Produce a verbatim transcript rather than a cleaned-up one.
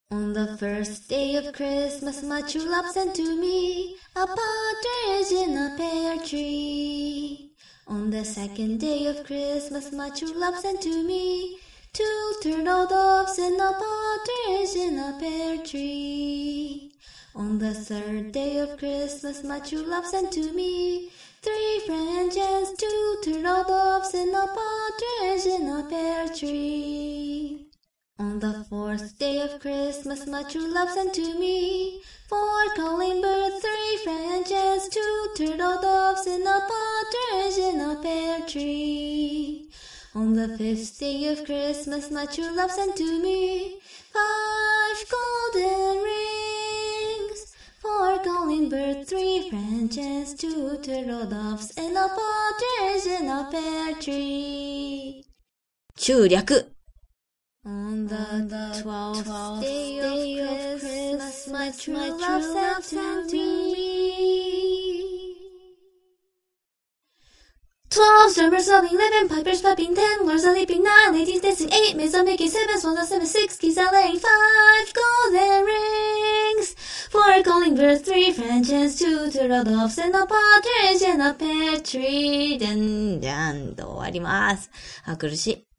On the first day of Christmas, my true love sent to me a partridge in a pear tree. On the second day of Christmas, my true love sent to me two turtle doves and a partridge in a pear tree. On the third day of Christmas, my true love sent to me three French hens, two turtle doves and a partridge in a pear tree. On the fourth day of Christmas, my true love sent to me four calling birds, three French hens, two turtle doves, and a partridge in a pear tree. On the fifth day of Christmas, my true love sent to me five golden rings, four calling birds, three French hens, two turtle doves, and a partridge in a pear tree. 中略 On the twelfth day of Christmas, my true love sent to me. Twelve drummers loving eleven, pipers piping ten, lords a leaping nine, ladies dancing eight, maids a making seven, swans a seven, six, geese a laying five golden rings, four calling birds, three French hens, two turtle doves, and a partridge in a pear tree. じゃんじゃんと終わります。あ、苦しい。